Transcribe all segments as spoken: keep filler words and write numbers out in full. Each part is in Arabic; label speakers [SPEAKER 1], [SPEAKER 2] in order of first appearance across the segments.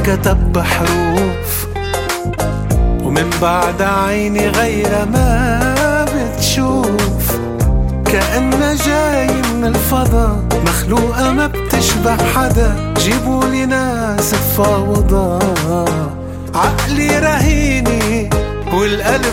[SPEAKER 1] انكتب بحروف، ومن بعد عيني غير ما بتشوف، كأنها جاي من الفضا، مخلوقة ما بتشبه حدا. جيبولي ناس تفاوضها، عقلي رهيني والقلب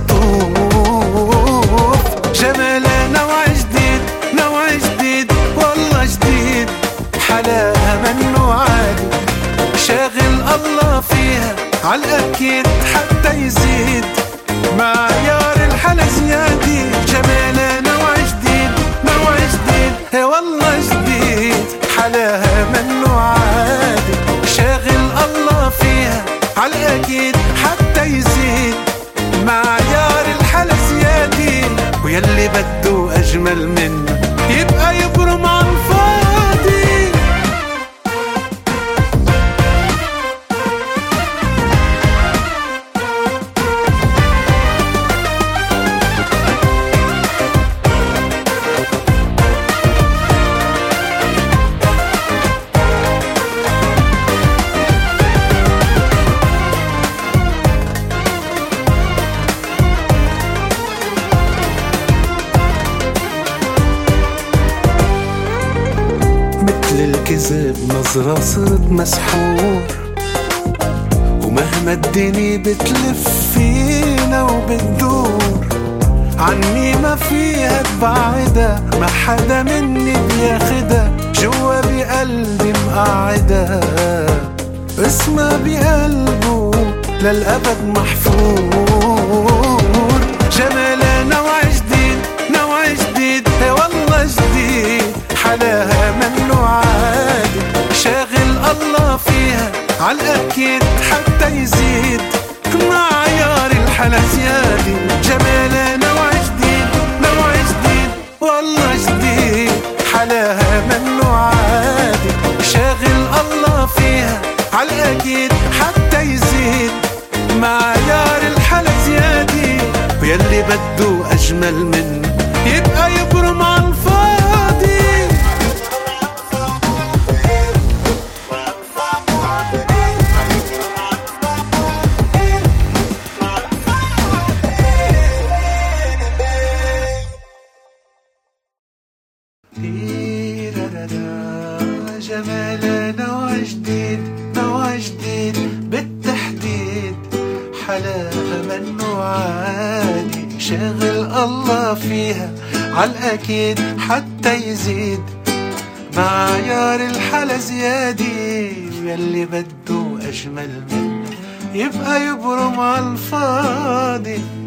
[SPEAKER 1] مخطوف. جمالها نوع جديد، نوع جديد والله جديد، حلاها منو عادي، شاغل الله فيها عالأكيد حتى يزيد، معيار الحلا زيادي. جمالها نوع جديد، نوع جديد والله جديد، حلاها منو عادي، شاغل الله فيها عالأكيد حتى يزيد، معيار الحلا زيادي. ويلي بدو أجمل منه يبقى يبرم عن فاضي. الكذب نظرة صرت مسحور، ومهما الدنيا بتلف فينا وبتدور، عني ما فيها تبعدها، ما حدا مني بياخدها، جوا بقلبي مقعدها، اسمها بقلبه للأبد محفور. جمالها نوع جديد، نوع جديد والله جديد، حلاها منو عادي، شاغل الله فيها عالأكيد حتى يزيد، معيار الحلا زيادي. جمالها نوع جديد، نوع جديد والله جديد، حلاها منو عادي، شاغل الله فيها عالأكيد حتى يزيد، معيار الحلا زيادي. ويلي بدو أجمل منه يبقى يبرم عن الفاضي. جمالها نوع جديد، نوع جديد بالتحديد، حلاها منو عادي، شاغل الله فيها عالأكيد حتى يزيد، معيار الحلا زيادي. يلي بدو أجمل منه يبقى يبرم عالفاضي.